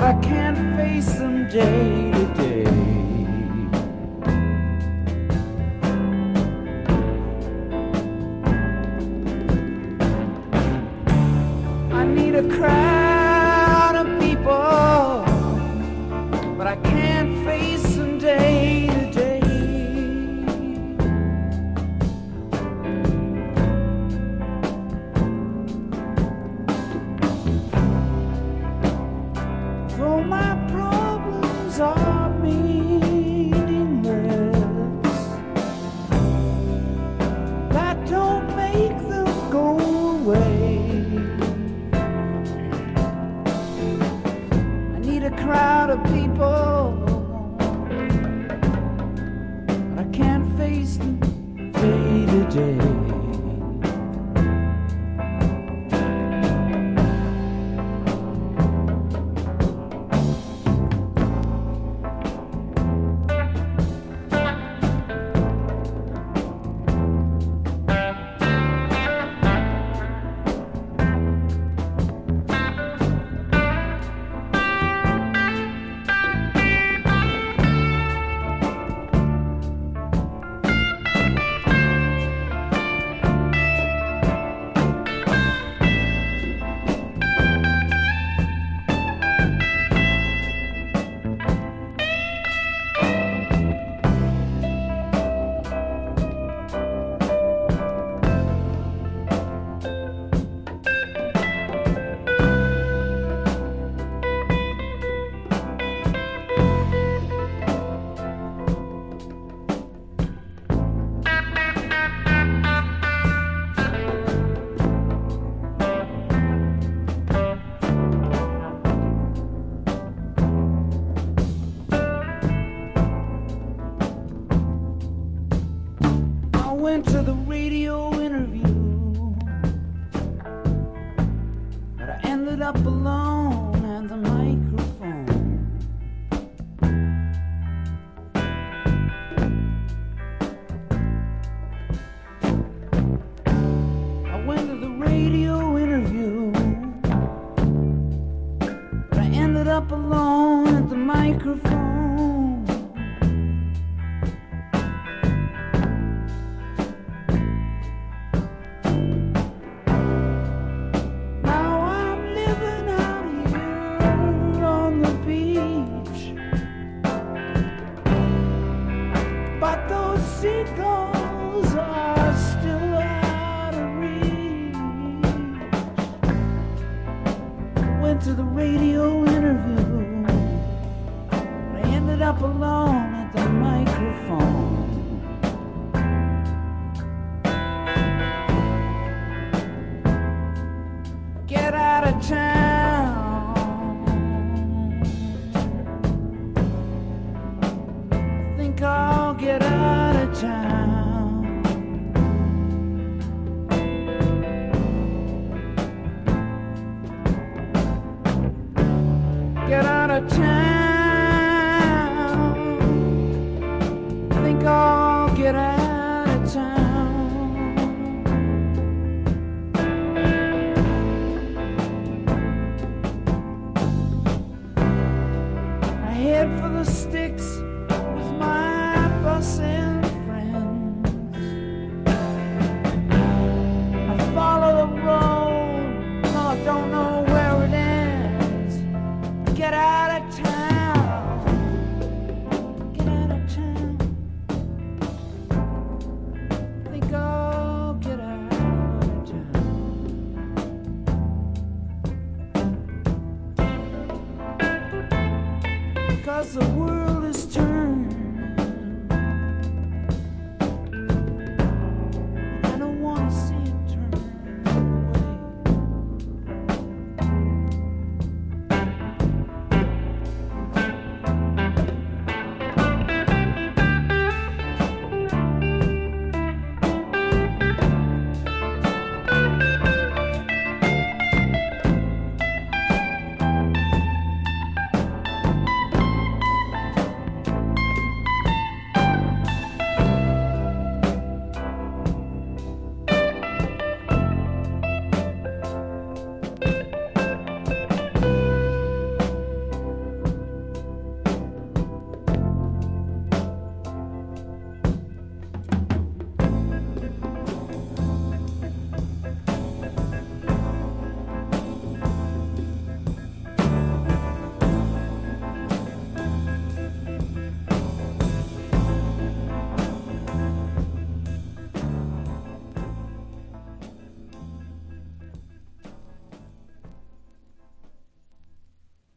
I can't face them day to day. I need a crowd of people, but I can't face them day to day. Though my problems are meaningless, that don't make them go away. I need a crowd of people, but I can't face them day to day. I went to the radio interview, but I ended up alone at the microphone. I went to the radio interview, but I ended up alone at the microphone. But those seagulls are still out of reach. Went to the radio interview, but I ended up alone at the microphone. Get out of town. Think I'll get out of town. Get out of town. Think I'll get out of town. I head for the sticks with my bus and friends. I follow the road, no, I don't know where it ends. Get out of town. Get out of town. Think I'll get out of town. 'Cause the world